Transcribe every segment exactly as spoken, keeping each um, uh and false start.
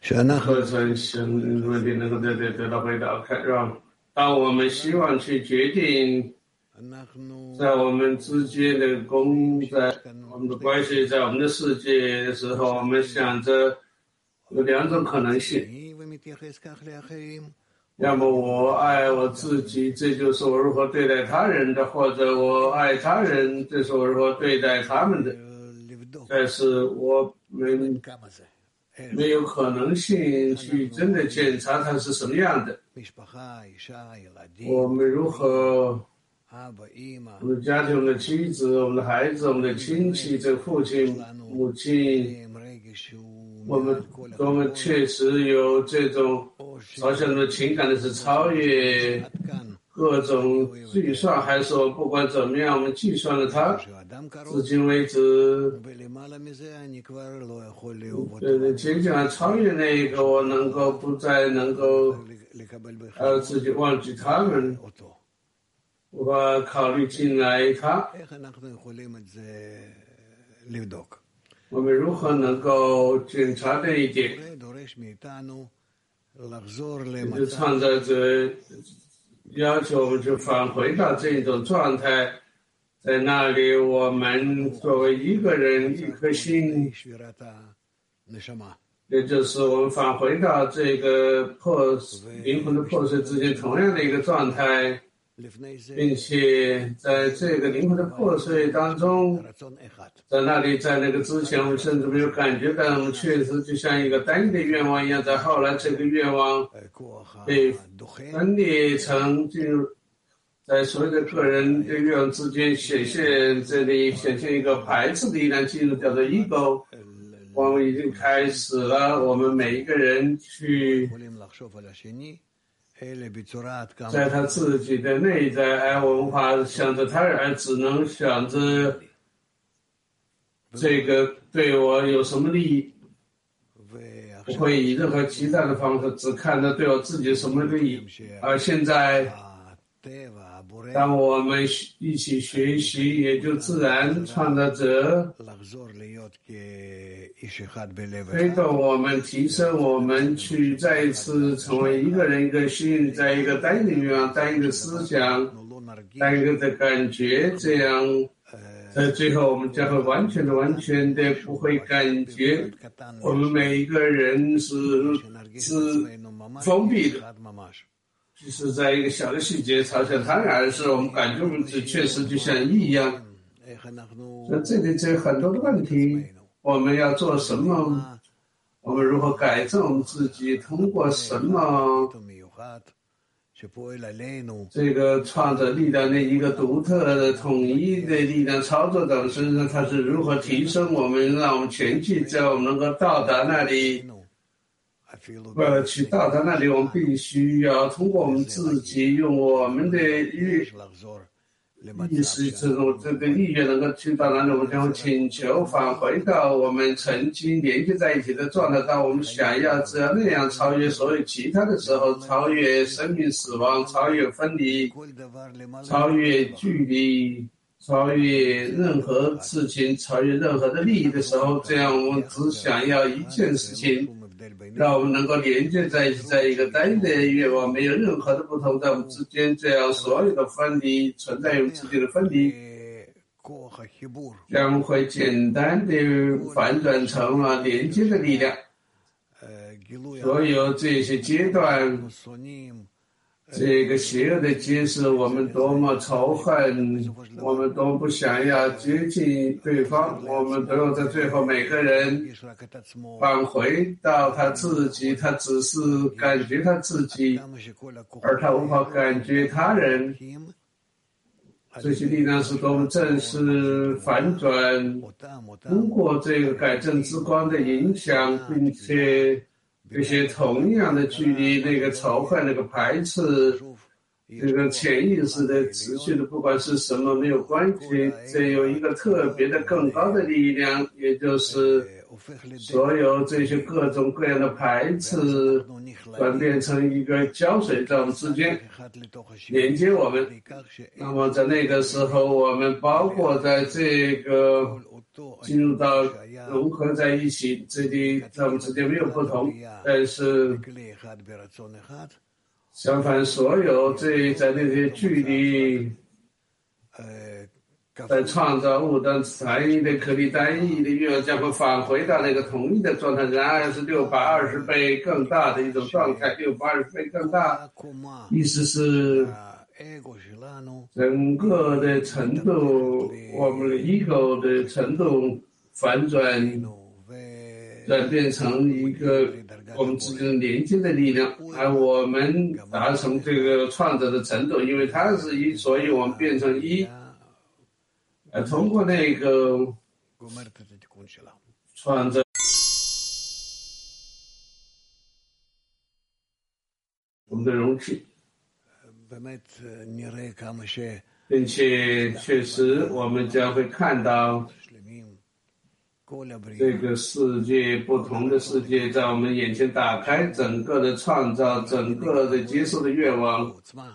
课程性问题能够得得得到回答。让当我们希望去决定在我们之间的公在我们的关系在我们的世界的时候，我们想着有两种可能性，要么我爱我自己，这就是我如何对待他人的，或者我爱他人，这是我如何对待他们的。但是我们没有可能性去真的检查它是什么样的。我们如何我们的家庭，我们的妻子，我们的孩子，我们的亲戚，这父亲母亲，我们我们确实有这种朝向的情感的是超越各种计算，还是说不管怎么样我们计算了它，至今为止呃接近了超越那一个，我能够不再能够呃自己忘记他们，我把考虑进来他。我们如何能够检查这一点？就创造者要求我们去返回到这种状态，在那里我们作为一个人一颗心，也就是我们返回到这个破灵魂的破碎之间同样的一个状态，并且在这个灵魂的破碎当中，在那里在那个之前我们甚至没有感觉到，我们确实就像一个单一的愿望一样，在后来这个愿望被分裂成进入在所有的个人的愿望之间显现，这里显现一个排斥的力量进入叫做 ego。 我们已经开始了，我们每一个人去在他自己的内在爱文化想着他人，而只能想着这个对我有什么利益，不会以任何其他的方式只看到对我自己有什么利益。而现在当我们一起学习，也就自然创造者推动我们提升我们去再一次成为一个人一个心，在一个单一的愿望，单一的思想，单一个的感觉，这样在最后我们将会完全的完全的不会感觉我们每一个人是是封闭的，就是在一个小的细节朝向他人，而是我们感觉我们这确实就像一一样。那这里这很多的问题，我们要做什么？我们如何改正我们自己？通过什么？这个创造力量的一个独特的统一的力量操作在我们身上，它是如何提升我们，让我们前进，只要我们能够到达那里。为了去到达那里，我们必须要通过我们自己，用我们的意意识这种这个意愿能够去到那里，我们将会请求返回到我们曾经连接在一起的状态。当我们想要只要那样超越所有其他的时候，超越生命死亡，超越分离，超越距离，超越任何事情，超越任何的利益的时候，这样我们只想要一件事情，让我们能够连接在一起，在一个单一的愿望，没有任何的不同在我们之间，这样所有的分离存在于我们之间的分离将会简单的反转成了连接的力量。所有这些阶段，这个邪恶的揭示，我们多么仇恨，我们都不想要接近对方，我们都要在最后每个人返回到他自己，他只是感觉他自己，而他无法感觉他人。这些力量是多么正式反转，通过这个改正之光的影响，并且这些同样的距离，那个仇恨，那个排斥，这个潜意识的持续的，不管是什么没有关系，这有一个特别的更高的力量，也就是所有这些各种各样的排斥转变成一个胶水在我们之间连接我们。那么在那个时候，我们包括在这个进入到融合在一起，这里在我们之间没有不同，但是相反，所有这在那些距离，在创造物当单一的颗粒单一的月将会返回到那个统一的状态，然而是六百二十倍更大的一种状态，六百二十倍更大，意思是整个的程度，我们的 ego 的程度反转，转变成一个我们之间的连接的力量，而我们达成这个创造的程度，因为它是一，所以我们变成一。呃，通过那个创造我们的容器，并且确实我们将会看到这个世界，不同的世界在我们眼前打开，整个的创造，整个的接受的愿望，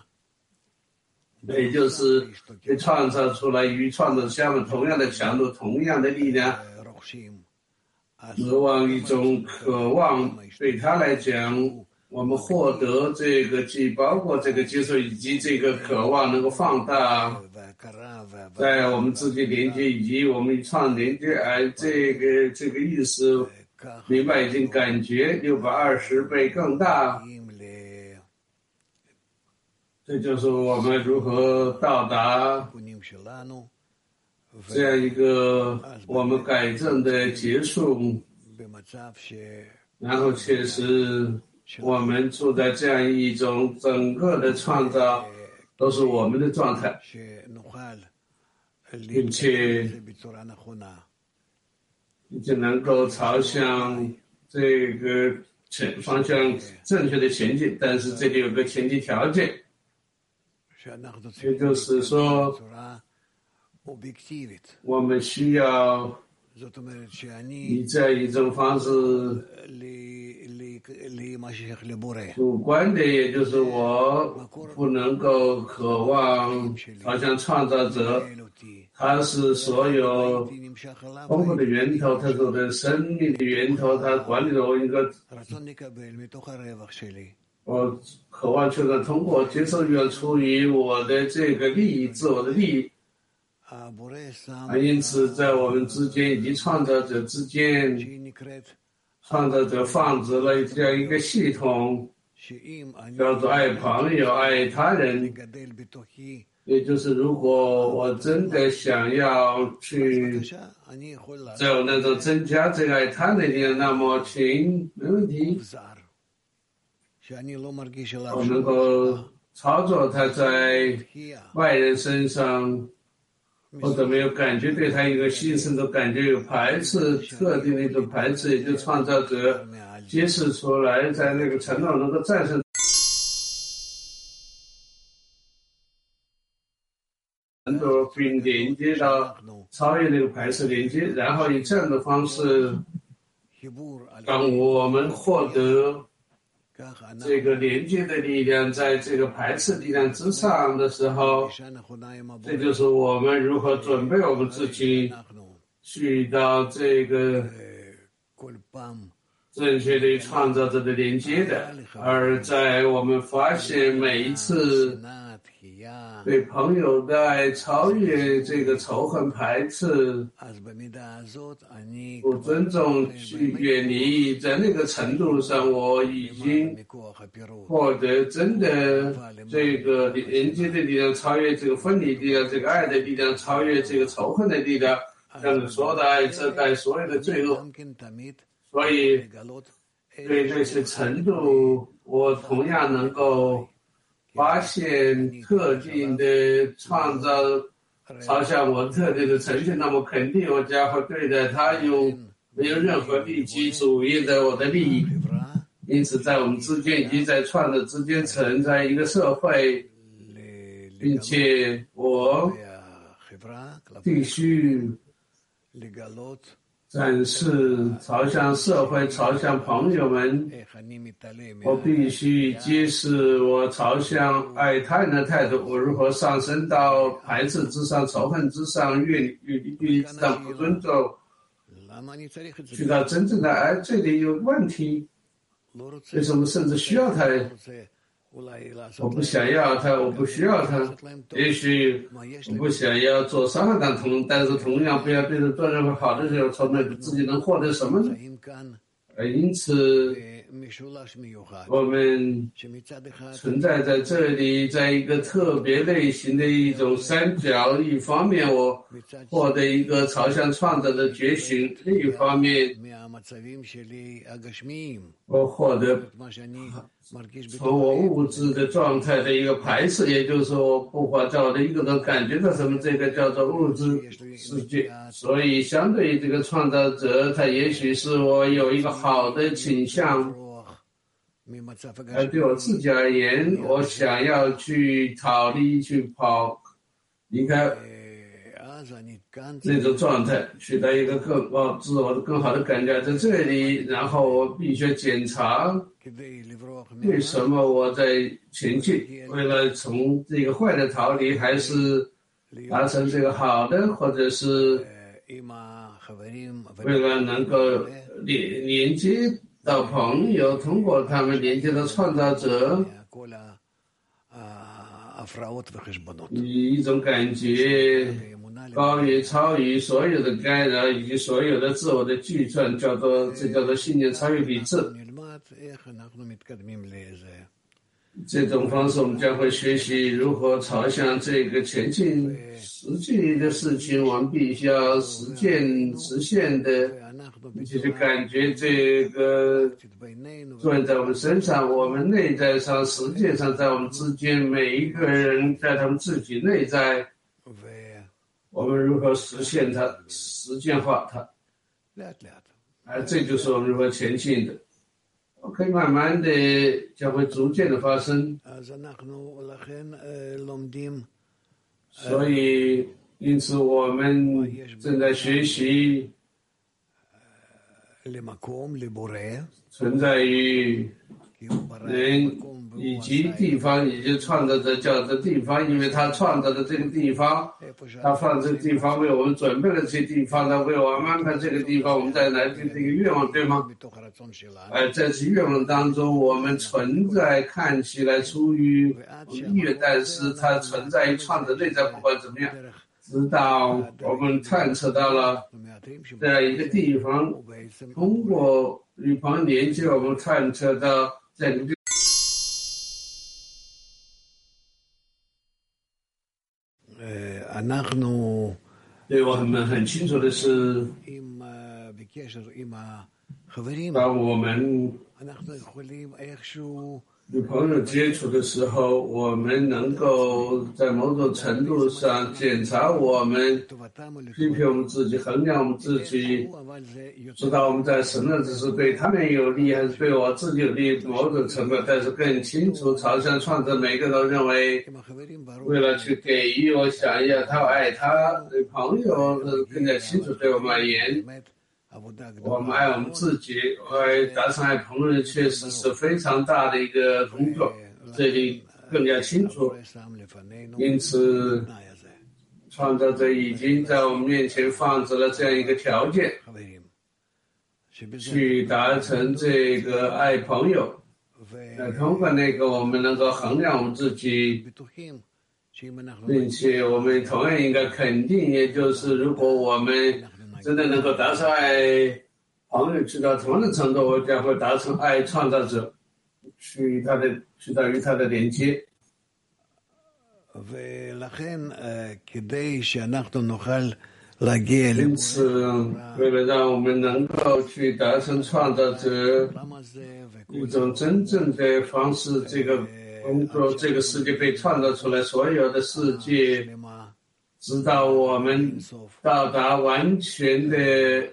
也就是被创造出来与创造相反同样的强度，同样的力量，渴望一种渴望，对他来讲，我们获得这个既包括这个接受以及这个渴望能够放大，在我们之间连接以及我们创连接，而这个这个意思明白已经感觉六百二十倍更大。这就是我们如何到达这样一个我们改正的结束，然后确实我们处在这样一种整个的创造都是我们的状态，并且就能够朝向这个前方向正确的前进，但是这里有个前提条件，也就是说，我们需要以这样一种方式，主观的，也就是我不能够渴望朝向创造者，他是所有丰富的源头，他是我的生命的源头，他管理了我一个。我渴望确实通过接受愿出于我的这个利益，自我的利益，啊，因此在我们之间以及创造者之间，创造者放置了这样一个系统，叫做爱朋友、爱他人。也就是如果我真的想要去在我那种增加这个爱他人的力量，那么请没问题。我能够操作他在外人身上，或者没有感觉对他一个心生的感觉有排斥，特定的一种排斥，也就创造者揭示出来，在那个程度能够战胜程度，并连接到超越那个排斥连接，然后以这样的方式，当我们获得这个连接的力量在这个排斥力量之上的时候，这就是我们如何准备我们自己去到这个正确的创造者的连接的。而在我们发现每一次对朋友的爱超越这个仇恨排斥不尊重去远离，在那个程度上我已经获得真的这个连接的力量超越这个分离力量，这个爱的力量超越这个仇恨的力量，让所有的爱遮盖所有的罪恶。所以对这些程度我同样能够发现特定的创造朝向我特定的呈现，那么肯定我将会对待他用没有任何利己主义的我的利益。因此在我们之间以及在创造之间存在一个社会，并且我必须展示，朝向社会，朝向朋友们，我必须揭示我朝向爱他人的态度，我如何上升到排斥之上、仇恨之上、越越越之上不尊重，去到真正的爱。这里有问题，为什么甚至需要他？我不想要他，我不需要他。也许我不想要做伤害到同，但是同样不要对人做任何好的时候，从那自己能获得什么呢？而因此，我们存在在这里，在一个特别类型的一种三角。一方面，我获得一个朝向创造的觉醒；另一方面，我获得从我物质的状态的一个排斥，也就是说，我不法在我的一个人感觉到什么，这个叫做物质世界。所以，相对于这个创造者，他也许是我有一个好的倾向，而对我自己而言，我想要去逃离、去跑、离开那种状态，取得一个更高自我的更好的感觉在这里，然后我必须检查为什么我在前进，为了从这个坏的逃离，还是达成这个好的，或者是为了能够连连接到朋友，通过他们连接到创造者，以一种感觉高于超于所有的干扰以及所有的自我的计算，叫做这叫做信念超越理智。这种方式我们将会学习如何朝向这个前进。实际的事情我们必须要实践实现的，就是感觉这个作用在我们身上，我们内在上实际上在我们之间，每一个人在他们自己内在，我们如何实现它，实践化它，而这就是我们如何前进的。可以慢慢的将会逐渐的发生。所以因此我们正在学习存在于人以及地方以及创造者叫的地方，因为他创造的这个地方，他放这个地方为我们准备了这些地方，他为我们安排这个地方，我们再来自这个愿望，对吗？而在这愿望当中，我们存在看起来出于意愿，但是它存在于创造内在，不管怎么样，直到我们探测到了这样一个地方，通过与朋友连接，我们探测到这样一个对我们很清楚的是，当我们与朋友接触的时候，我们能够在某种程度上检查我们，批评我们自己，衡量我们自己，知道我们在神的只是对他们有利还是对我自己有利，某种程度，但是更清楚朝向创造，每个人都认为为了去给予我想要他爱他对朋友更加清楚，对我们而言我们爱我们自己，爱达成爱朋友确实是非常大的一个工作，这里更加清楚。因此创造者已经在我们面前放置了这样一个条件，去达成这个爱朋友，呃，通过那个我们能够衡量我们自己，并且我们同样应该肯定，也就是如果我们真的能够达成爱朋友去到同样的程度，我将会达成爱创造者，去他的去到与他的连接。因此，为了让我们能够去达成创造者一种真正的方式，这个工作，这个世界被创造出来，所有的世界。直到我们到达完全的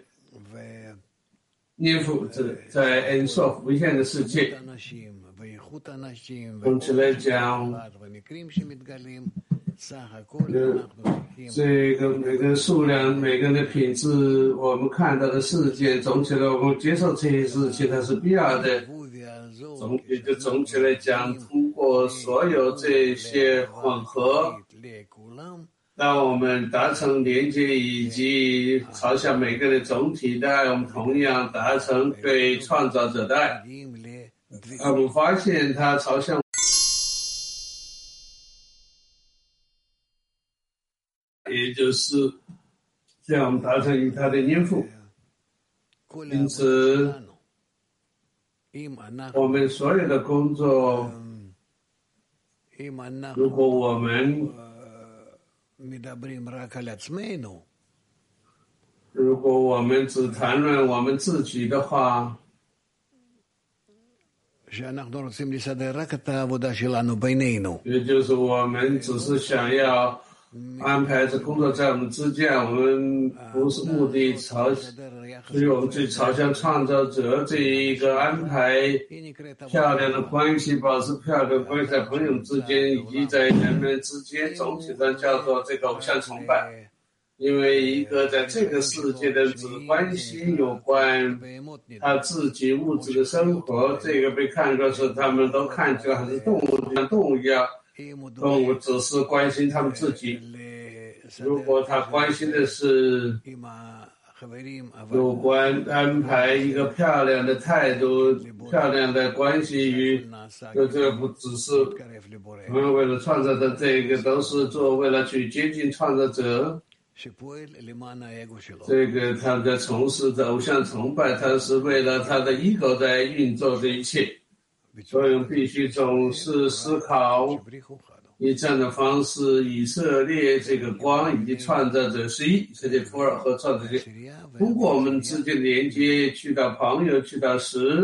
念佛，在恩索无限的世界，总之来讲， 呃，这个每个数量、每个人的品质，我们看到的事件，总体来我们接受这些事情，它是必要的。总体就总体来讲，通过所有这些混合，让我们达成连接，以及朝向每个人总体的爱，我们同样达成对创造者的爱。我们发现它朝向，也就是这样，我们达成与它的应付。因此，我们所有的工作，如果我们如果我们只谈论我们自己的话，也就是我们只是想要安排着工作在我们之间，我们不是目的朝，所以我们去朝向创造者这一个安排漂亮的关系，保持漂亮的关系在朋友之间以及在人们之间，总体上叫做这个偶像崇拜。因为一个在这个世界的只关心有关他自己物质的生活，这个被看作是他们都看起来还是动物，像动物一样，动物只是关心他们自己。如果他关心的是有关安排一个漂亮的态度、漂亮的关系与，就这个不只是我们为了创造的这个，都是做为了去接近创造者。这个他在从事的偶像崇拜，他是为了他的 ego 在运作这一切，所以我们必须总是思考以这样的方式，以色列这个光以及创造者是一，以色列托尔和创造者，通过我们之间的连接，去到朋友，去到时。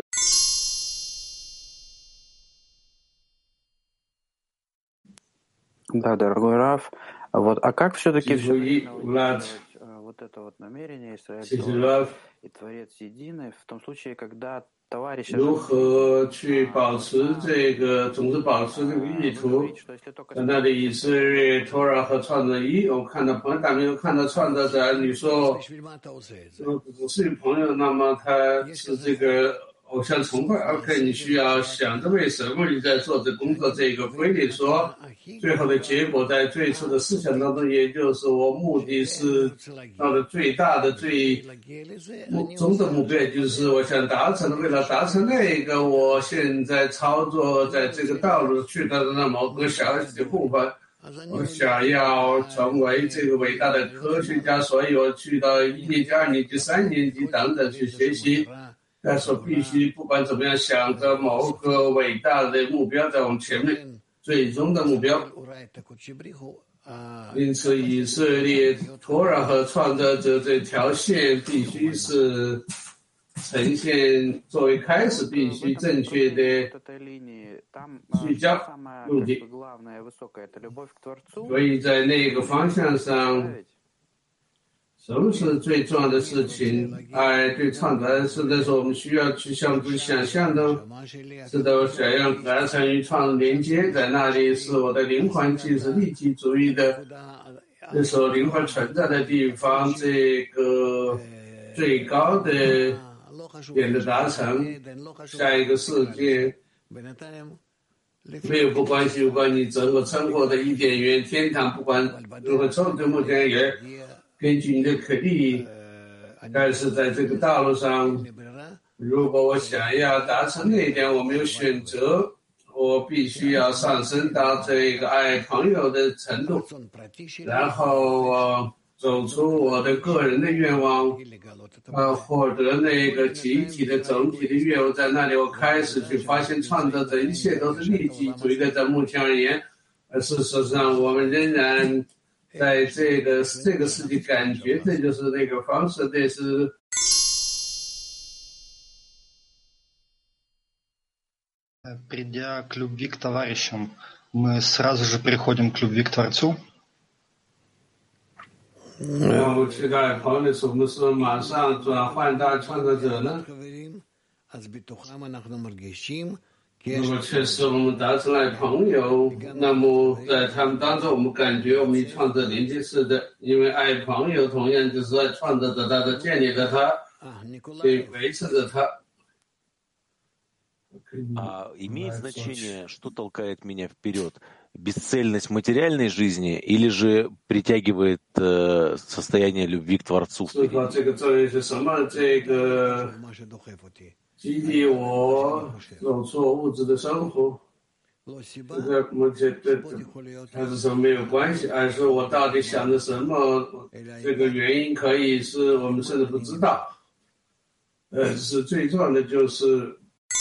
Да, дорогой Раф, вот, а как все-таки вот это вот намерение Израиля и Творец едины в том случае, когда товарищ... 如何去保持这个，总是保持这个意图？在那里以色列、托尔和创造一，我看到朋友，但没有看到创造者。你说，如果只是朋友，那么他是这个偶像崇拜。OK， 你需要想着为什么你在做这工作？这个规律说。最后的结果在最初的思想当中，也就是我目的是到了最大的、最目终的目标，就是我想达成的。为了达成那个，我现在操作在这个道路去到的那某个小的部分，我想要成为这个伟大的科学家，所以我去到一年级、二年级、三年级等等去学习。但是我必须不管怎么样，想着某个伟大的目标在我们前面。最终的目标，因此以色列、托尔和创造者这条线必须是呈现作为开始，必须正确的聚焦目的。所以在那个方向上，什么是最重要的事情？爱对创造是的，说我们需要去相互想象的，是的，我想要达成与创连接，在那里是我的灵魂，既是利己主义的，这是我灵魂存在的地方，这个最高的点的达成，下一个世界没有不关系，不管你整个生活的伊甸园、天堂，不管如何冲突，目前也。根据你的可力，但是在这个道路上，如果我想要达成那一点，我没有选择，我必须要上升到这个爱朋友的程度，然后我走出我的个人的愿望，呃，获得那个集体的总体的愿望，在那里我开始去发现创造者一切都是利己主义的，在目前而言，而事实上我们仍然。在这个这个世界感觉，这就是那个方式，这是。 Придя к любви к товарищам, мы сразу же переходим к любви к Творцу. 那我们去到朋友的时候，我们是马上转换到创造者呢？ 如果确实我们达成了朋友，那么在他们当中，我们感觉我们与创造连接是的，因为爱朋友同样就是爱创造着他的建立着他，去维持着他。 А имеет значение, что толкает меня вперед? Бесцельность материальной жизни или же притягивает э, состояние любви к Творцу? 是否这个作用是什么？这个激励我走出物质的生活，这个目前对还是说没有关系，而是我到底想着什么？这个原因可以是我们甚至不知道。呃，是最重要的就是。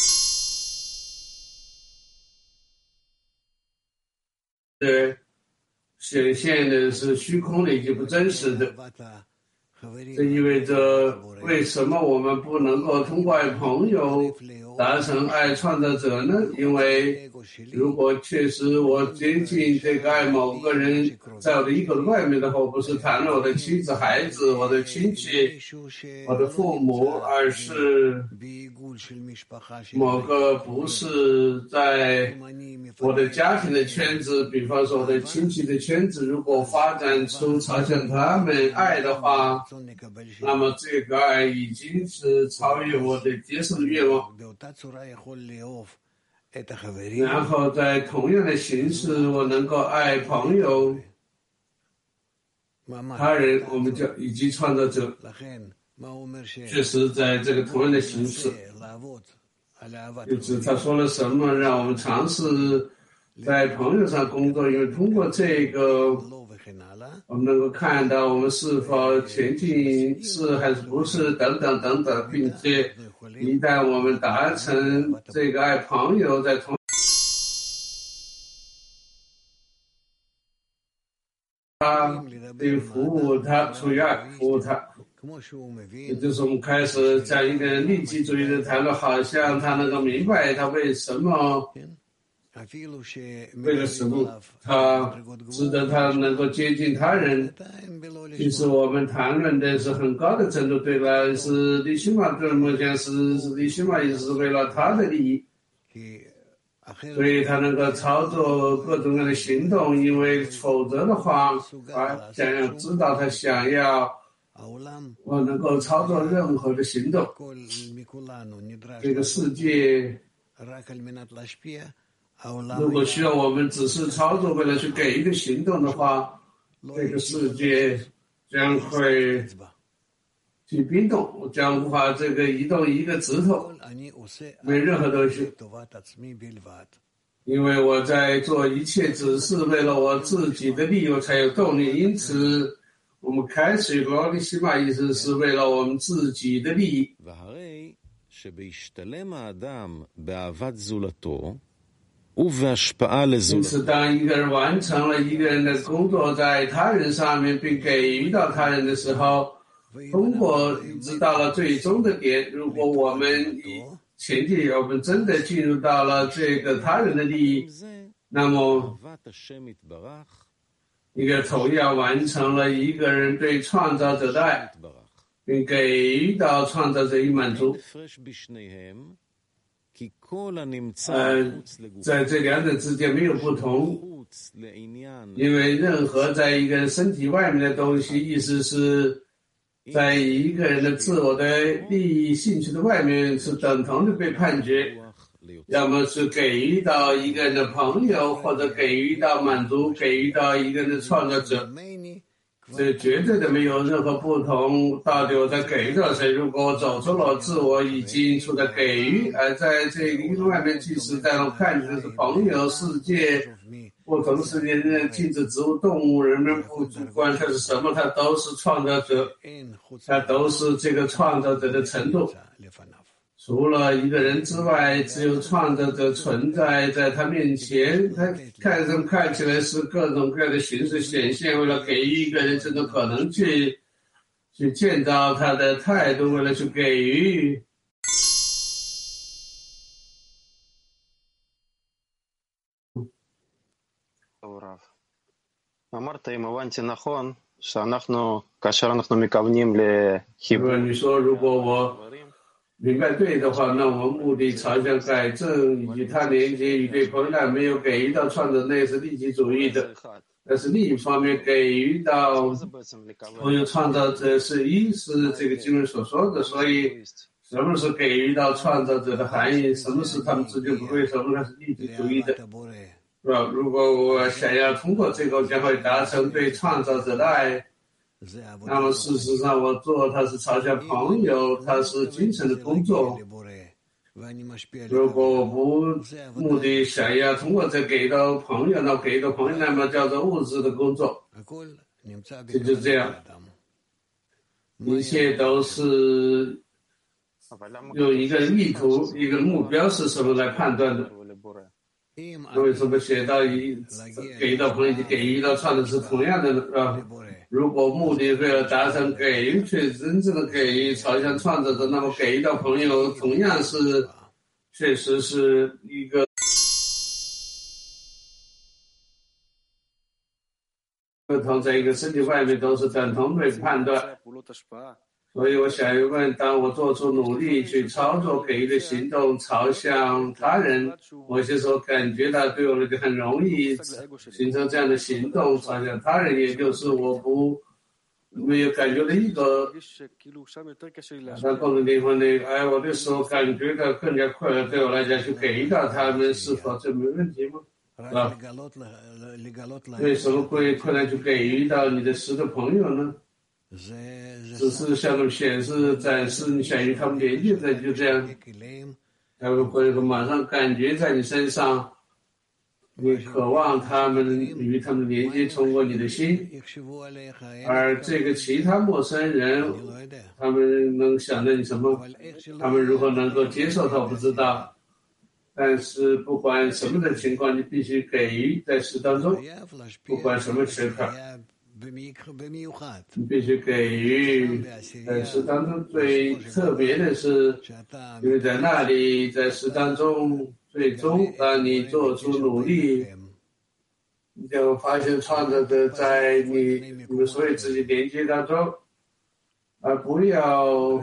呃，显现的是虚空的以及不真实的，这意味着为什么我们不能够通过爱朋友达成爱创造者呢？因为如果确实我接近这个爱某个人，在我的 ego 的外面的话，我不是谈论我的妻子、孩子、我的亲戚、我的父母，而是某个不是在我的家庭的圈子，比方说我的亲戚的圈子，如果发展出朝向他们爱的话，那么这个爱已经是超越我的接受的愿望。然后在同样的形式，我能够爱朋友、他人，我们叫以及创造者，确实在这个同样的形式。就是他说了什么，让我们尝试在朋友上工作，因为通过这个，我们能够看到我们是否前进是还是不是等等等等，并且一旦我们达成这个爱朋友，在同他对服务他，出于爱服务他，也就是我们开始在一个利己主义的谈论，好像他能够明白他为什么。为了什么他值得他能够接近他人？其实我们谈论的是很高的程度，对了，是利希玛对目前是是利希玛也是为了他的利益，所以他能够操作各种各样的行动，因为否则的话，他想要知道他想要我能够操作任何的行动，这个世界。如果需要我们只是操作为了去给一个行动的话，这个世界将会去冰冻，将无法这个移动一个指头，没任何东西。因为我在做一切只是为了我自己的利益，我才有动力。因此，我们开始罗利西玛意思是为了我们自己的利益。因此，当一个人完成了一个人的工作，在他人上面并给予到他人的时候，通过知道了最终的点，如果我们前进，我们真的进入到了这个他人的利益，那么一个同样完成了一个人对创造者的爱，并给予到创造者以满足。呃，在这两者之间没有不同，因为任何在一个人身体外面的东西，意思是在一个人的自我的利益兴趣的外面是等同的被判决，要么是给予到一个人的朋友，或者给予到满足，给予到一个人的创造者。这绝对的没有任何不同，到底我在给予到谁？如果我走出了自我，已经处在给予，而在这个运动外面，即使在我看见的是朋友、世界、不同世界的镜子、植物、动物，人们不主观它是什么，它都是创造者，它都是这个创造者的程度。除了一个人之外，只有创造者存在在他面前。他看上看起来是各种各样的形式显现，为了给予一个人这种可能去去建造他的态度，为了去给予。 אמרת אם הבנתי נכון, שאנחנו, כאשר אנחנו מכוונים לחיבור. 你说如果我明白对的话，那我们目的朝向改正以及它连接与对朋友没有给予到创造，那是利己主义的。但是另一方面，给予到朋友创造者是一，是这个经文所说的。所以，什么是给予到创造者的含义？什么是他们之间不会？什么是利己主义的？是吧？如果我想要通过这个将会达成对创造者的爱，那么事实上我做它是朝向朋友，它是精神的工作。如果我不目的想要通过这给到朋友，那给到朋友，那么叫做物质的工作，这就这样，一切都是用一个意图、一个目标是什么来判断的。为什么写到一给到朋友给予到创的是同样的呢？啊，如果目的为了达成给予，却真正的给予朝向创造者，那么给予到朋友同样是确实是一个不同，在一个身体外面都是等同被判断。所以我想要问，当我做出努力去操作给予的行动朝向他人，某些时候感觉到对我们就很容易形成这样的行动朝向他人，也就是我不没有感觉的一个那共同地方的，哎，我的时候感觉到更加快乐，对我来讲去给予到他们，是否这没问题吗？啊，为什么会困难去给予到你的十个朋友呢？只是向他们显示展示你想与他们连接在，就这样，他们会马上感觉在你身上，你渴望他们与他们连接通过你的心，而这个其他陌生人，他们能想到你什么？他们如何能够接受他，我不知道。但是不管什么的情况，你必须给予在事当中，不管什么时刻。你必须给予，在事当中最特别的是，因为在那里，在事当中，最终当你做出努力，你就发现创造者在你你们所有自己连接当中，而不要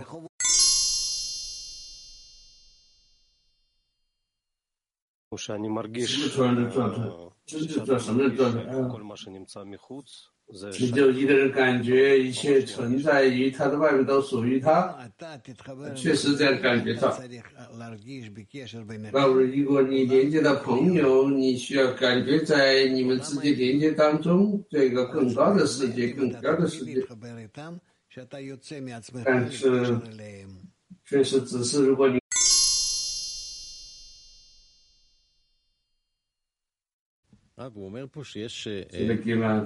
什么突然的状态，真正做什么状态啊？你就一个人感觉一切存在于他的外面都属于他，确实这样感觉到。那如果你连接到朋友，你需要感觉在你们之间连接当中，这个更高的世界，更高的世界。但是，确实只是如果你这个地方，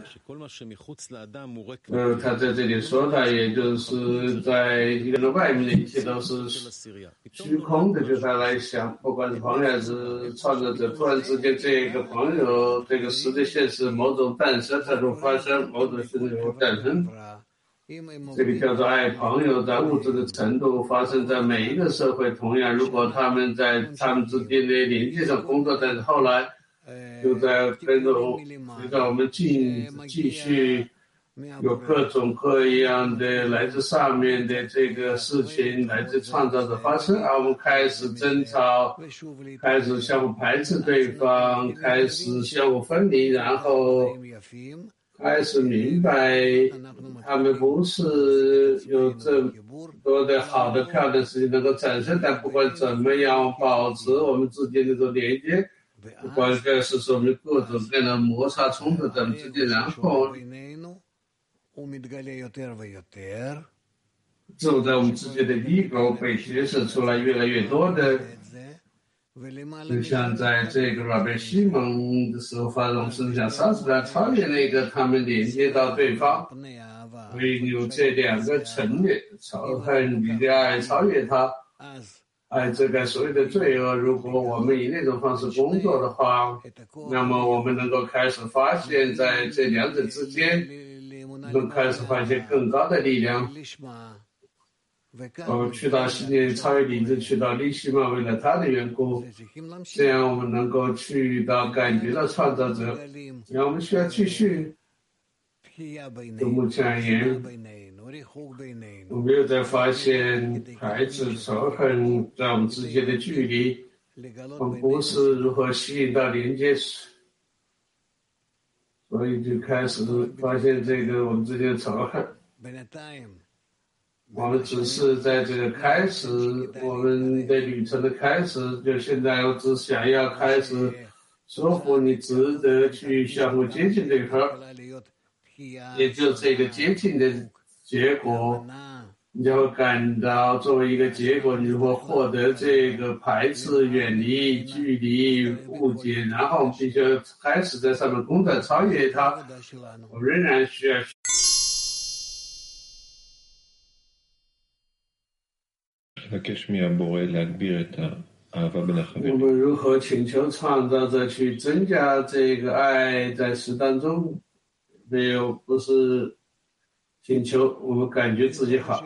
呃，他在这里说的，也就是在一个人外面的一切都是虚空的，就他来想，不管是朋友还是创造者，突然之间这个朋友，这个实的现实某种诞生，这种发生，某种是有诞生。这个叫做爱朋友，在物质的程度发生在每一个社会。同样，如果他们在他们之间的连接上工作，但是后来就在跟着随着我们继继续有各种各样的来自上面的这个事情，来自创造者发生，而我们开始争吵，开始相互排斥对方，开始相互分离，然后开始明白他们不是有这么多的好的漂亮的事情能够产生，但不管怎么样保持我们之间的这种连接，不管这是说我们各种各样的摩擦冲突在我们之间，然后只有在我们之间的 ego 被揭示出来越来越多的，就像在这个拉贝西蒙的时候发生，是想莎士比亚超越那个他们连接到对方，所以有这两个层面，超恨你的爱超越他，爱这个所有的罪恶。如果我们以那种方式工作的话，那么我们能够开始发现在这两者之间，能开始发现更高的力量。我们去到西内超越理智，去到利西玛，为了他的缘故，这样我们能够去到感觉到创造者。然后我们需要继续，就目前而言， 我没有再发现排斥仇恨在我们之间的距离，我们不是如何吸引到连接时，所以就开始发现这个我们之间的仇恨。我们只是在这个开始，我们的旅程的开始，就现在我只想要开始说服你值得去相互接近这一块，也就这个接近的结果，你就会感到作为一个结果，你如何获得这个排斥、远离、距离、误解，然后我们必须开始在上面工作，超越它。我仍然需要。我们如何请求创造者去增加这个爱在适当中？没有，不是请求，我们感觉自己好。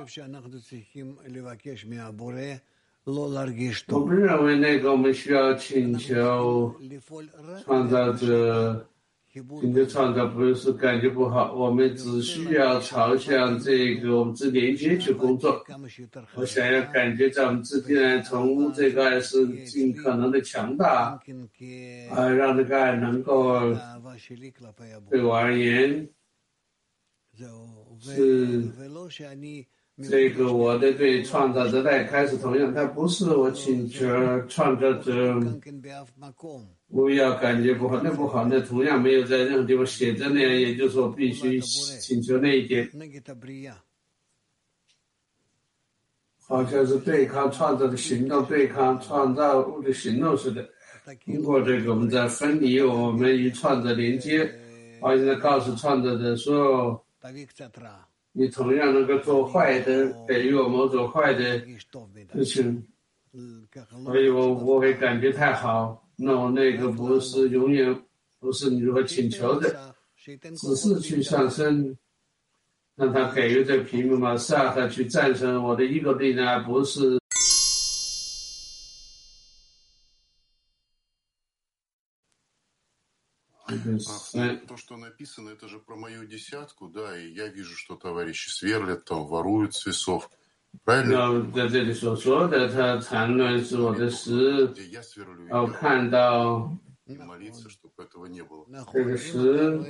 我不认为那个我们需要请求创造者。请求创造不是感觉不好，我们只需要朝向这个我们之连接去工作。我想要感觉在我们之间，从这个爱是尽可能的强大，啊，让这个爱能够对我而言是这个我的对创造者的爱开始同样，它不是我请求创造者不要感觉不好，那不好，那同样没有在任何地方写着那样，也就是说必须请求那一点，好像是对抗创造的行动，对抗创造物的行动似的。通过这个，我们在分离我们与创造连接，好像在告诉创造者说，你同样能够做坏的，给予我某种坏的事情，所以我我会感觉太好。那我那个不是永远不是你如何请求的，只是去上升，让他给予这屏幕嘛，是啊，他去战胜我的一个力量，不是。 То, что написано, это же про мою десятку, да, и я вижу, что товарищи сверлят, там, воруют с весов. 那在这里所说的，他谈论是我的十，要看到这个十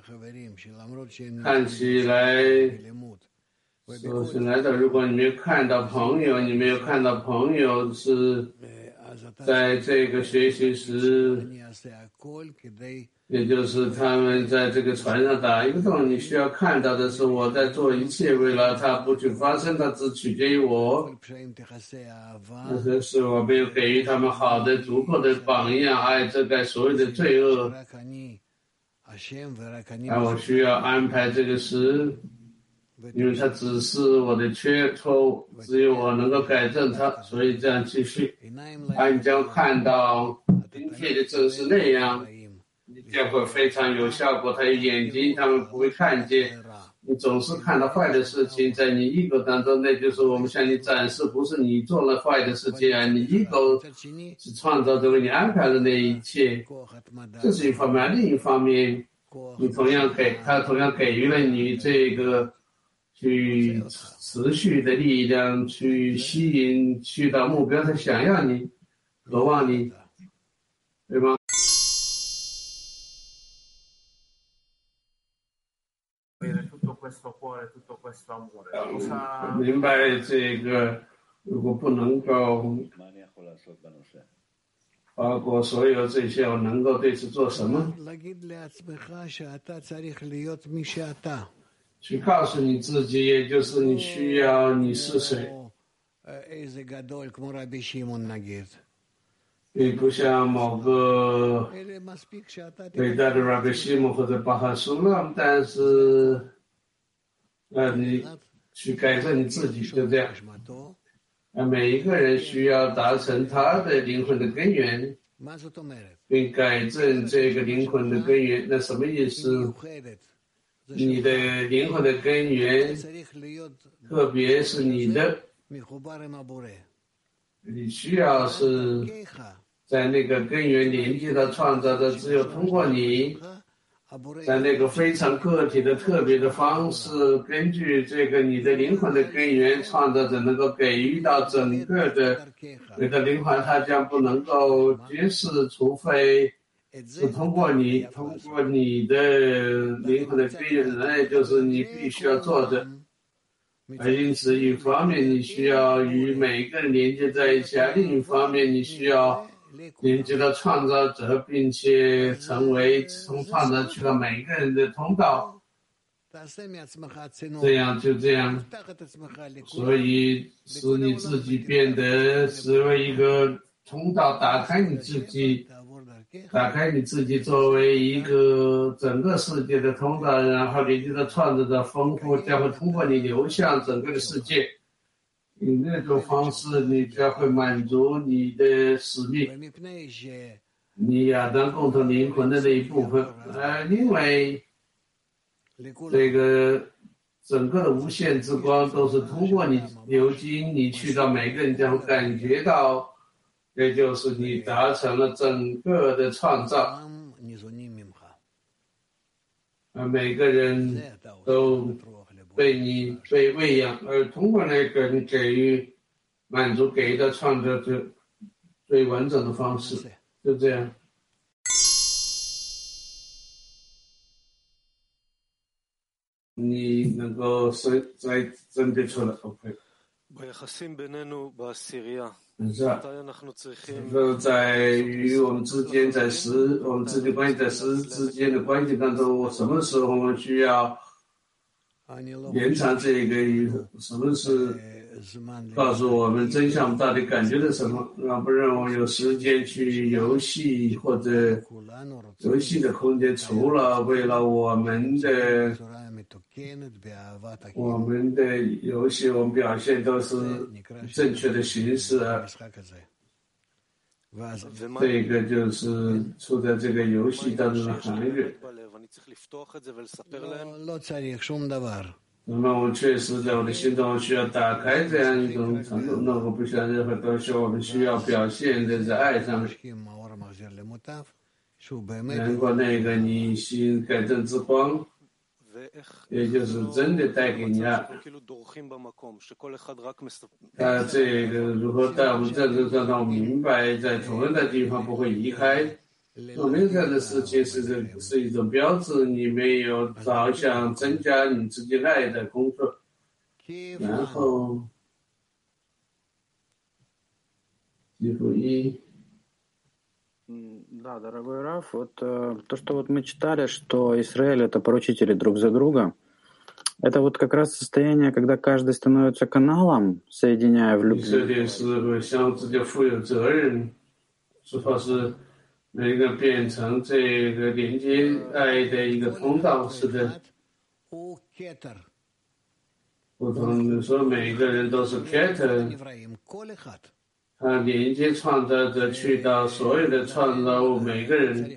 看起来说是来的。如果你没有看到朋友，你没有看到朋友是在这个学习时。也就是他们在这个船上打一个洞，你需要看到的是我在做一切，为了它不去发生，它只取决于我。但是是我没有给予他们好的、足够的榜样，爱遮盖所有的罪恶。而我需要安排这个事，因为它只是我的缺错误，只有我能够改正它，所以这样继续。而你将看到今天的正是那样。你将会非常有效果，他有眼睛，他们不会看见。你总是看到坏的事情，在你 ego 当中，那就是我们向你展示，不是你做了坏的事情啊，你 ego 是创造者为你安排的那一切。这是一方面，另一方面，你同样给他同样给予了你这个去持续的力量，去吸引去到目标，他想要你，渴望你，对吗？明白这个，如果不能够包括所有这些，我能够对此做什么？去告诉你自己，也就是你需要你是谁。并不像某个伟大的 Rabbi Shimon 或者巴哈苏拉，但是让你去改正你自己，就这样。而每一个人需要达成他的灵魂的根源，并改正这个灵魂的根源。那什么意思？你的灵魂的根源，特别是你的，你需要是在那个根源连接到创造者，只有通过你， 在那个非常个体的特别的方式，根据这个你的灵魂的根源，创造者能够给予到整个的你的灵魂，它将不能够揭示，除非是通过你，通过你的灵魂的根源，那也就是你必须要做的。而因此，一方面你需要与每一个人连接在一起，另一方面你需要连接到创造者，并且成为从创造去到每一个人的通道。这样就这样，所以使你自己变得成为一个通道，打开你自己，打开你自己作为一个整个世界的通道，然后连接到创造者丰富，将会通过你流向整个的世界。以那种方式，你将会满足你的使命，你亚当共同灵魂的那一部分。呃，因为这个整个的无限之光都是通过你流经，你去到每个人将会感觉到，也就是你达成了整个的创造。而每个人都被你被喂养，而通过那个你给予满足给予的创造者最完整的方式，就这样。你能够是再针对出来 ，OK。是啊，就是在与我们之间，在实我们之间关系，在实之间的关系当中，什么时候我们需要延长这个？什么是告诉我们真相到底感觉的什么？让不让我有时间去游戏或者游戏的空间？除了为了我们的我们的游戏，我们表现都是正确的形式啊。这个就是处在这个游戏当中的含义。那么我确实在我的心中需要打开这样一种程度，那我不需要任何东西，我们需要表现的在爱上面。能够那个你心改正之光，也就是真的带给你爱。他这个如何带我们在这让我明白，在同样的地方不会移开。我们这样的事情是是一种标志，你没有着想增加你自己爱的工作，然后几乎一。 Да, дорогой Раф, вот то, что вот мы читали, что Израиль — это поручители друг за друга, это вот как раз состояние, когда каждый становится каналом, соединяя в любви. 以色列是向自己负有责任，是否是每个变成这个连接爱的一个通道？是的。不同的说，每个人都是 Keter。他连接创造者去到所有的创造物，每个人。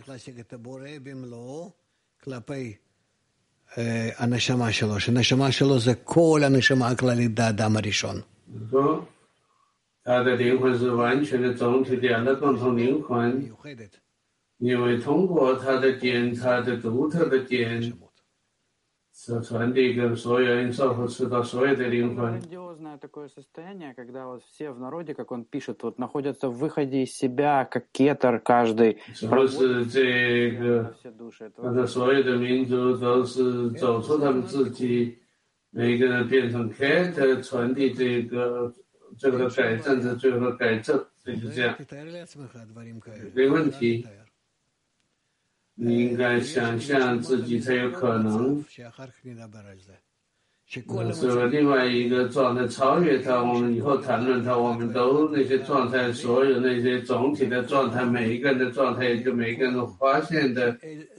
说他的灵魂是完全的总体两个共同灵魂，因为通过他的点，他的独特的点，是传递给所有人，受持到所有的灵魂。 Такое состояние, когда вот все в народе, как он пишет, вот находятся в выходе из себя, как кетер каждый. 什么是这个？他的所有的民族都是走出他们自己，每个人变成 keter， 传递这个最后的改正的最后的改正，就是这样。没问题，你应该想象自己才有可能。是另外一个状态超越它，我们以后谈论它，我们都那些状态，所有那些总体的状态，每一个人的状态，也就每一个人都发现的。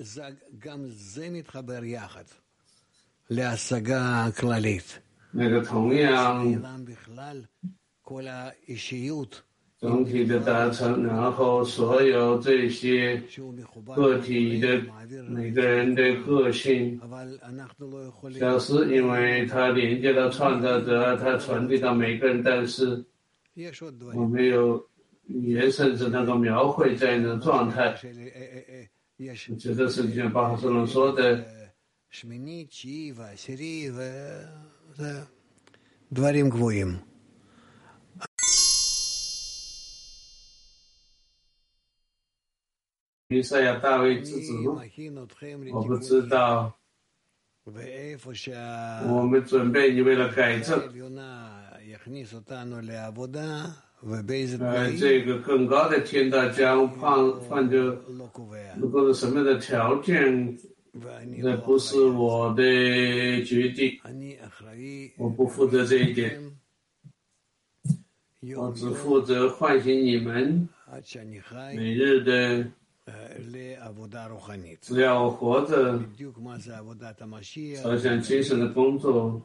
那个同样总体的达成，然后所有这些个体的每个人的个性消失，因为它连接到创造者，它传递到每个人，但是我没有语言甚至能够描绘这样的状态。 这个是像巴哈斯隆说的。弥赛亚大卫之子吗？我不知道。我们准备你为了改正，呃，这个更高的天道将放放着，如果是什么样的条件，那不是我的决定，我不负责这一点，我只负责唤醒你们每日的。只要我活着，朝向精神的工作，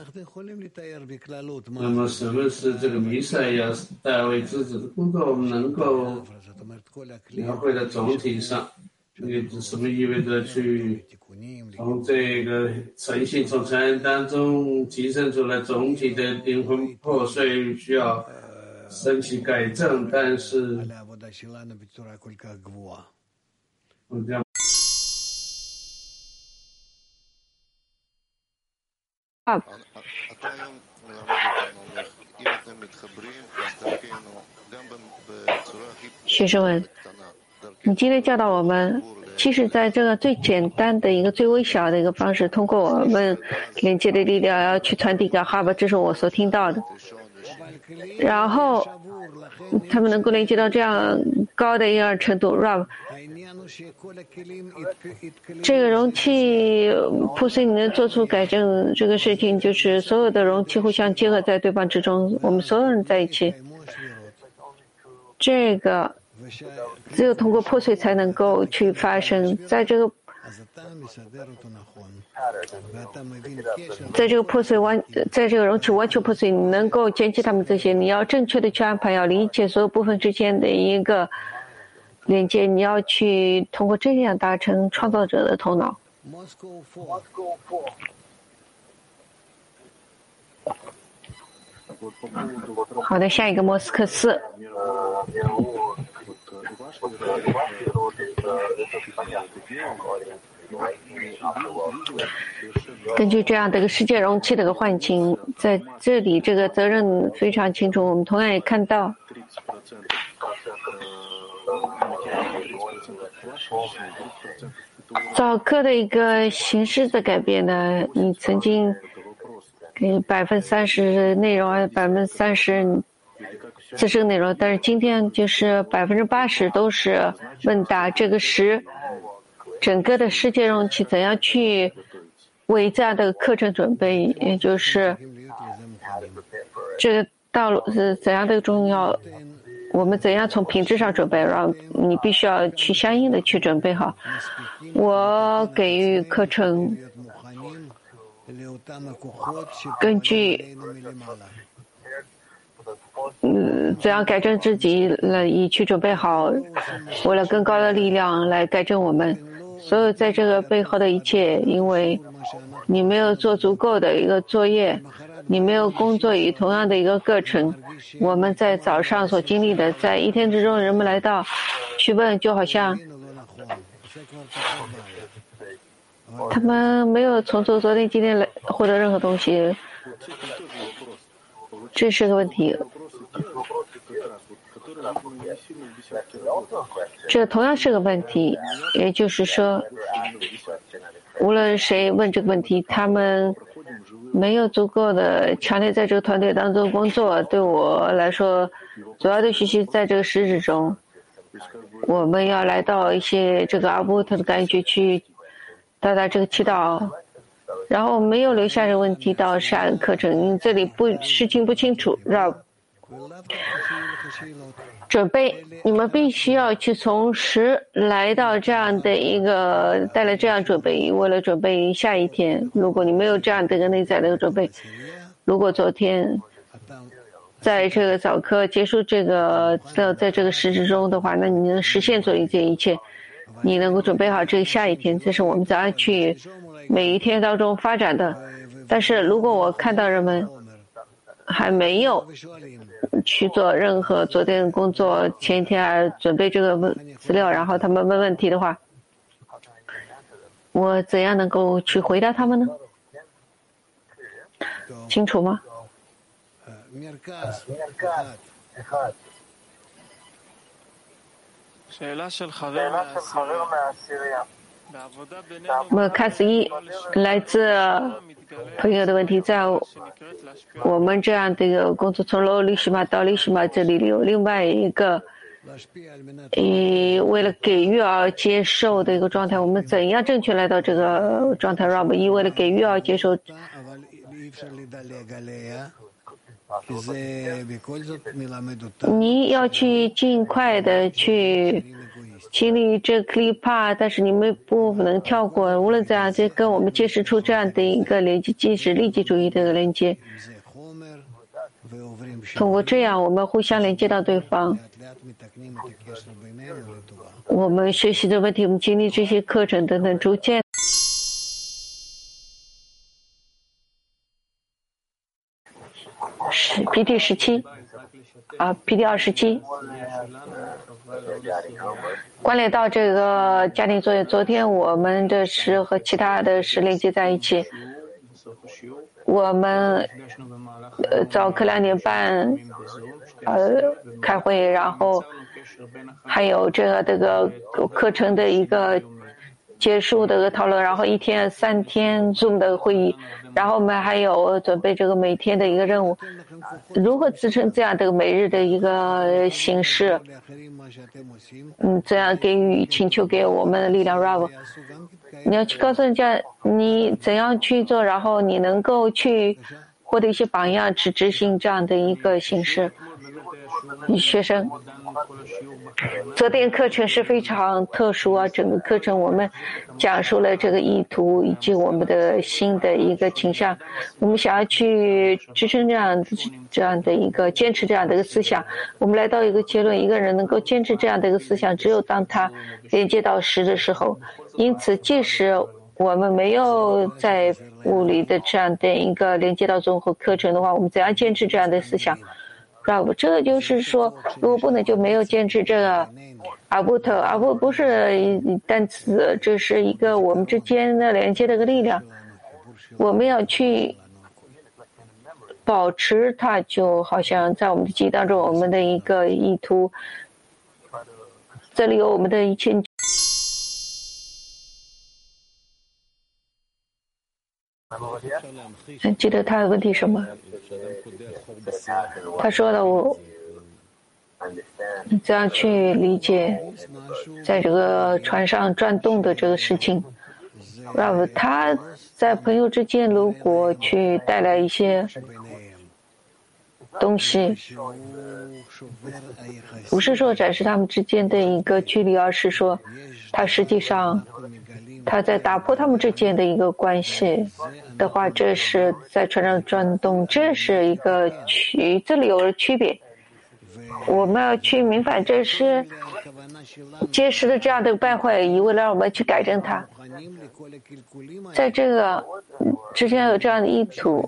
那么什么是这个弥赛亚大卫之子的工作？我们能够描绘在总体上，这个什么意味着去从这个诚信从尘埃当中提升出来，总体的灵魂破碎需要升起改正，但是我这样啊，学生们，你今天教导我们，其实在这个最简单的一个最微小的一个方式，通过我们连接的力量要去传递给哈巴，这是我所听到的。然后他们能够连接到这样高的一样程度 ，Rab， 这个容器破碎，你能做出改正这个事情，就是所有的容器互相结合在对方之中，我们所有人在一起。这个只有通过破碎才能够去发生，在这个。在这个破碎完，在这个容器完全破碎，你能够捡起他们这些，你要正确的去安排，要理解所有部分之间的一个连接，你要去通过这样达成创造者的头脑。好的，下一个莫斯科四。根据这样的一个世界容器的一个环境，在这里这个责任非常清楚。我们同样也看到，早课的一个形式的改变呢，你曾经给百分之三十内容，百分之三十自身内容，但是今天就是百分之八十都是问答。这个十整个的世界容器怎样去为这样的课程准备，也就是这个道路是怎样的重要，我们怎样从品质上准备，让你必须要去相应的去准备好。我给予课程根据嗯，怎样改正自己来以去准备好，为了更高的力量来改正我们所有在这个背后的一切。因为你没有做足够的一个作业，你没有工作与同样的一个过程。我们在早上所经历的，在一天之中，人们来到去问，就好像他们没有从昨昨天今天来获得任何东西，这是个问题。这同样是个问题，也就是说，无论谁问这个问题，他们没有足够的强烈在这个团队当中工作。对我来说，主要的学习在这个实质中，我们要来到一些这个阿布特的感觉去到达这个祈祷，然后没有留下这个问题到下个课程。你这里不事情不清楚，让准备，你们必须要去从十来到这样的一个带来这样准备，为了准备下一天。如果你没有这样的一个内在的一个准备，如果昨天在这个早课结束这个在在这个时之中的话，那你能实现做这一切，你能够准备好这个下一天，这是我们怎样去每一天当中发展的。但是如果我看到人们还没有去做任何昨天的工作，前一天还准备这个资料，然后他们问问题的话， 我怎样能够去回答他们呢？清楚吗？莫卡斯一来自朋友的问题，在我们这样的一个工作，从罗利什马到利什马这里有另外一个，以为了给予而接受的一个状态，我们怎样正确来到这个状态，让我们以为了给予而接受？你要去尽快的去经历这个 klipa， 但是你们不能跳过。无论怎样，这跟我们揭示出这样的一个连接，即是利己主义的连接。通过这样，我们互相连接到对方。我们学习的问题，我们经历这些课程等等，逐渐。是 P T 十七啊 ，P T 二十七，关联到这个家庭作业。昨天我们的是和其他的是连接在一起。我们呃早课两点半呃开会，然后还有这个这个课程的一个结束的讨论，然后一天三天 Zoom 的会议，然后我们还有准备这个每天的一个任务，如何支撑这样的每日的一个形式，嗯，这样给予请求给我们的力量 Rav， 你要去告诉人家你怎样去做，然后你能够去获得一些榜样，去执行这样的一个形式。学生，昨天课程是非常特殊啊！整个课程我们讲述了这个意图以及我们的新的一个倾向。我们想要去支撑这样这样的一个坚持这样的一个思想。我们来到一个结论：一个人能够坚持这样的一个思想，只有当他连接到实的时候。因此，即使我们没有在物理的这样的一个连接到综合课程的话，我们怎样坚持这样的思想？这就是说，如果不能就没有坚持这个阿布特，阿布不是单词，这是一个我们之间的连接的一个力量。我们要去保持它，就好像在我们的记忆当中，我们的一个意图，这里有我们的一切。记得他的问题什么？他说了我这样去理解在这个船上转动的这个事情。然后他在朋友之间如果去带来一些东西，不是说展示他们之间的一个距离，而是说他实际上他在打破他们之间的一个关系的话，这是在船上转动，这是一个区，这里有了区别。我们要去明白，这是揭示的这样的败坏，以为了让我们去改正它。在这个之前有这样的意图，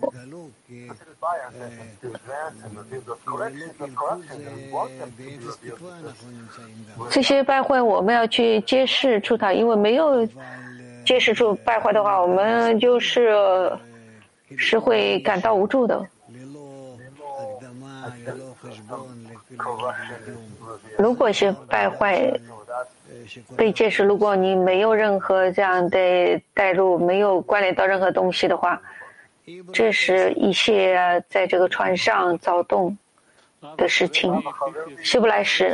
这些败坏我们要去揭示出它，因为没有揭示出败坏的话，我们就是是会感到无助的。如果是败坏被揭示，如果你没有任何这样的带入，没有关联到任何东西的话，这是一些在这个船上躁动的事情。希伯来诗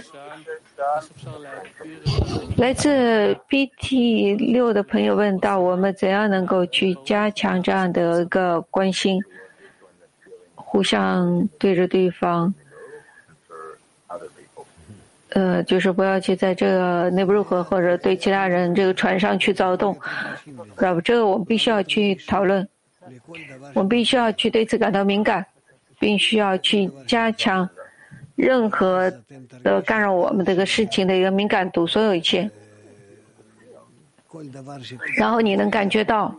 来自 B T 六的朋友问到，我们怎样能够去加强这样的一个关心，互相对着对方，呃，就是不要去在这个内部如何或者对其他人这个船上去躁动，然后这个我们必须要去讨论，我们必须要去对此感到敏感，并需要去加强任何的干扰我们这个事情的一个敏感度，所有一切。然后你能感觉到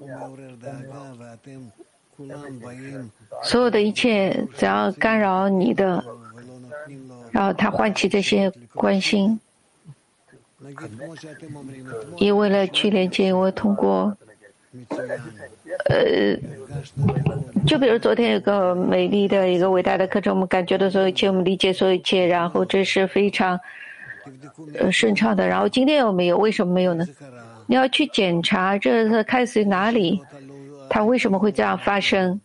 所有的一切只要干扰你的，然后它唤起这些关心，也为了去连接，我通过呃，就比如昨天有个美丽的一个伟大的课程，我们感觉到所有一切，我们理解所有一切，然后这是非常呃顺畅的。然后今天有没有？为什么没有呢？你要去检查这是开始于哪里，它为什么会这样发生？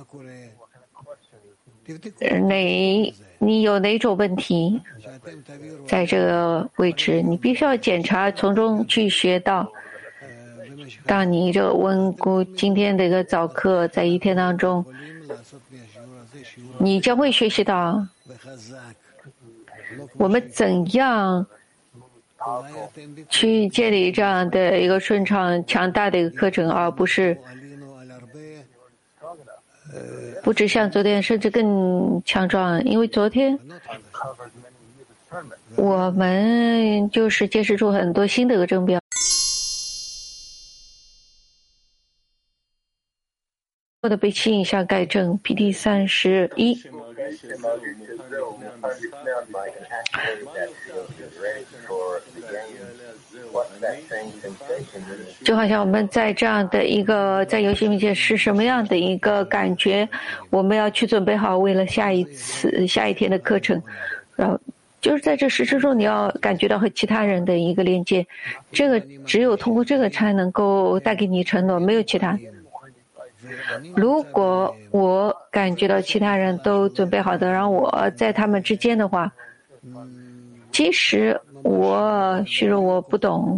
哪你有哪种问题在这个位置？你必须要检查，从中去学到。当你这个温故今天的一个早课，在一天当中，你将会学习到我们怎样去建立这样的一个顺畅、强大的一个课程，而不是不止像昨天，甚至更强壮。因为昨天我们就是揭示出很多新的一个证标。的被吸引向改正 P D 三十一。就好像我们在这样的一个在游戏面前是什么样的一个感觉，我们要去准备好为了下一次下一天的课程，然后就是在这实质中你要感觉到和其他人的一个连接，这个只有通过这个才能够带给你承诺，没有其他。如果我感觉到其他人都准备好的，然后我在他们之间的话，即使我虚弱，我不懂，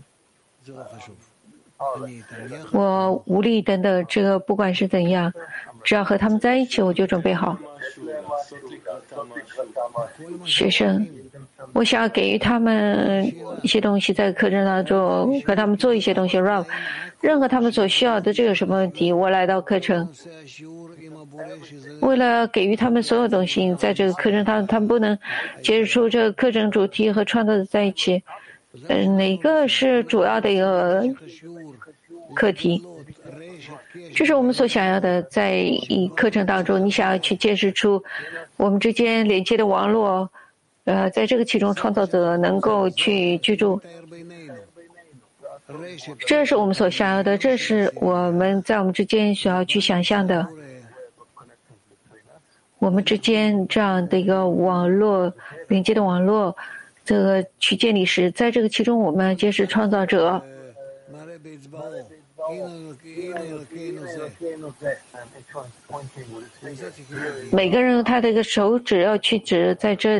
我无力等等，这个不管是怎样，只要和他们在一起，我就准备好。学生，我想要给予他们一些东西，在课程当中和他们做一些东西，让任何他们所需要的，这有什么问题？我来到课程，为了给予他们所有东西，在这个课程上，他们不能结束这个课程主题和创造者在一起。嗯、呃，哪个是主要的一个课题？这是我们所想要的，在一课程当中，你想要去揭示出我们之间连接的网络，呃，在这个其中创造者能够去居住。这是我们所想要的，这是我们在我们之间需要去想象的。我们之间这样的一个网络连接的网络，这个去建立时，在这个其中我们皆是创造者。每个人他的一个手指要去指在这。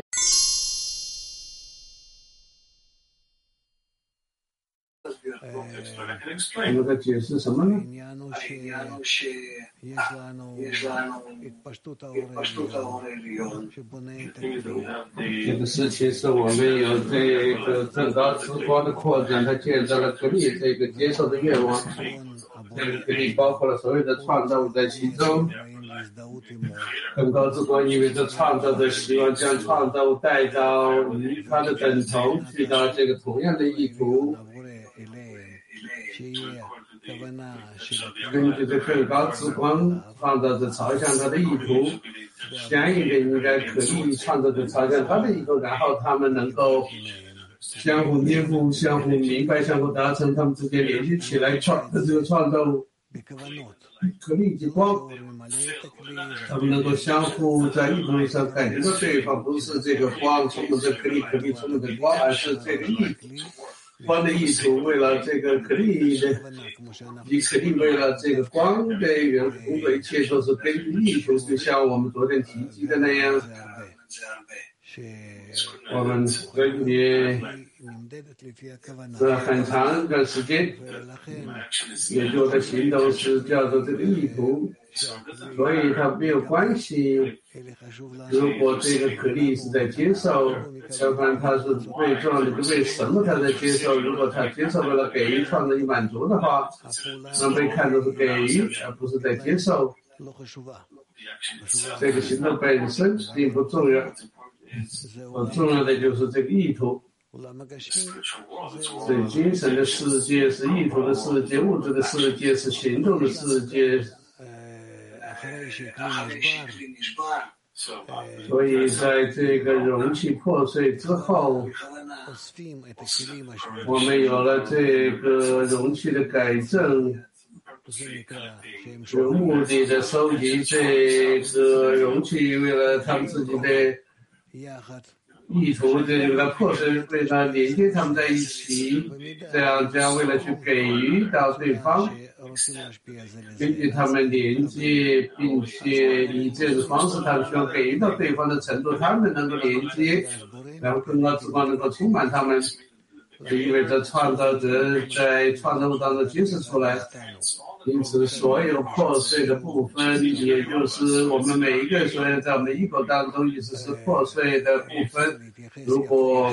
我们在解释什么呢？这个事情是我们有这个正高之光的扩展，它建造了格力这个接受的愿望。这个格力包括了所有的创造物在其中。更高之光意味着创造者希望将创造物带到与它的等同，去到这个同样的意图。根据这更高之光，创造者朝向他的意图，相应的应该可以创造者朝向他的意图，然后他们能够相互黏附、相互明白、相互达成，他们之间联系起来创这个创造物。可力之光，他们能够相互在意图上感觉到对方，不是这个光充满着可力，可力充满着光，而是这个意图。光的意图为了这个可力的，以可力为了这个光的缘故，工作一切都是根据意图，就像我们昨天提及的那样。我们根据这很长一段时间，也就的行动是叫做这个意图，所以它没有关系。如果这个可力是在接受，相反它是最重要的，就为什么他在接受？如果他接受为了给予创造与满足的话，那被看作是给予，而不是在接受。这个行动本身并不重要。重要的就是这个意图。所以精神的世界是意图的世界，物质的世界是行动的世界。所以在这个容器破碎之后，我们有了这个容器的改正， 有目的的收集这个容器，为了他们自己的意图，这个破碎，为了连接他们在一起，这样这样为了去给予到对方，根据他们连接，并且以这个方式，他们需要给予到对方的程度，他们能够连接，然后更高之光能够充满他们，就意味着创造者在创造物当中揭示出来。因此，所有破碎的部分，也就是我们每一个所有在我们的ego当中，意思是破碎的部分。如果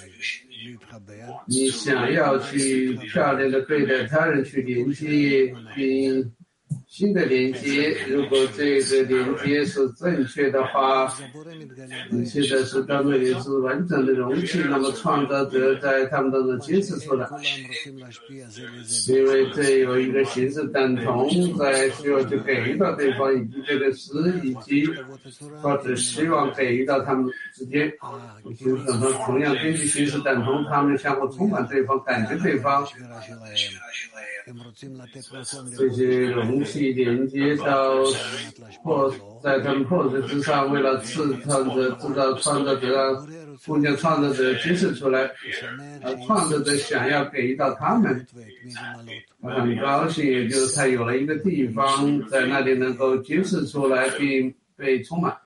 你想要去漂亮的对待他人，去连接并新的连接，如果这个连接是正确的话，你现在是当中也是完整的容器，那么创造者在他们当中揭示出来，因为这有一个形式等同，在需要去给予到对方，以及这个事，以及或者希望给予到他们之间，形式等同，同样根据形式等同，他们相互充满对方，感觉对方。这些容器连接到破，在他们破碎之上，为了刺创者制造创造者，让共将创造者揭示出来，而创造者想要给予到他们。我很高兴，也就是他有了一个地方在那里能够揭示出来并被充满。